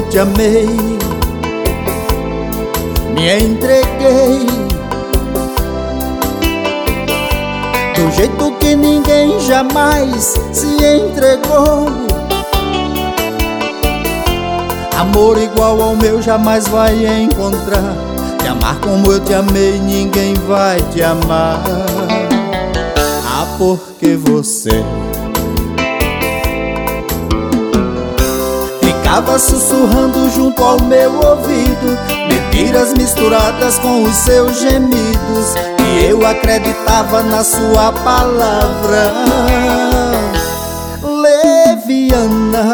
te amei, me entreguei do jeito que ninguém jamais se entregou. Amor igual ao meu jamais vai encontrar. Te amar como eu te amei, ninguém vai te amar. Ah, porque você ficava sussurrando junto ao meu ouvido, mentiras misturadas com os seus gemidos, e eu acreditava na sua palavra. Leviana,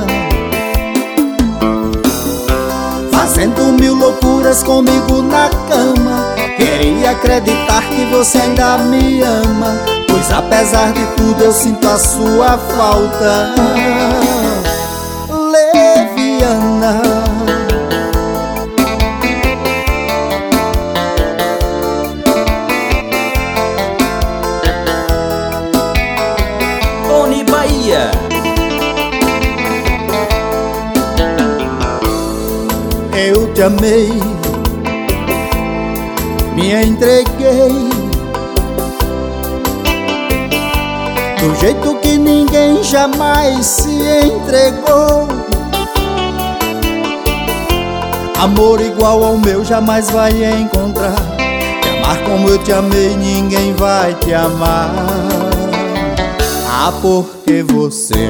fazendo mil loucuras comigo na cama. Queria acreditar que você ainda me ama, pois apesar de tudo eu sinto a sua falta. Leviana, Tony Bahia. eu te amei, me entreguei do jeito que ninguém jamais se entregou. Amor igual ao meu jamais vai encontrar. Te amar como eu te amei, ninguém vai te amar. Ah, porque você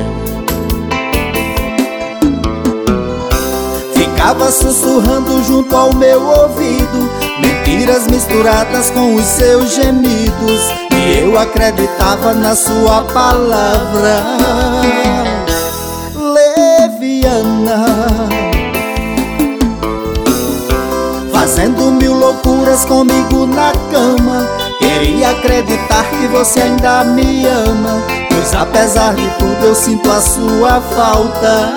ficava sussurrando junto ao meu ouvido, mentiras misturadas com os seus gemidos, e eu acreditava na sua palavra. Leviana, fazendo mil loucuras comigo na cama. Queria acreditar que você ainda me ama, pois apesar de tudo eu sinto a sua falta.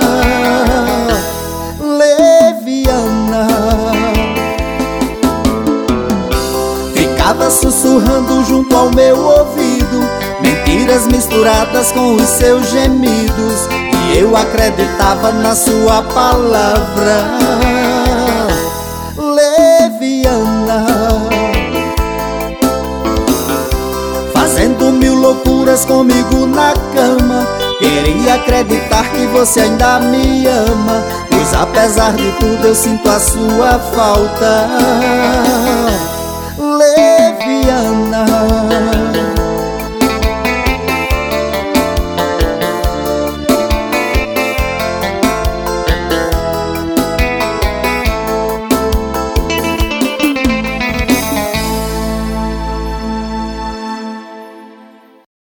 Leviana, ficava sussurrando junto ao meu ouvido, mentiras misturadas com os seus gemidos, e eu acreditava na sua palavra. Leviana, fazendo mil loucuras comigo na cama. Queria acreditar que você ainda me ama, pois apesar de tudo eu sinto a sua falta. Leviana.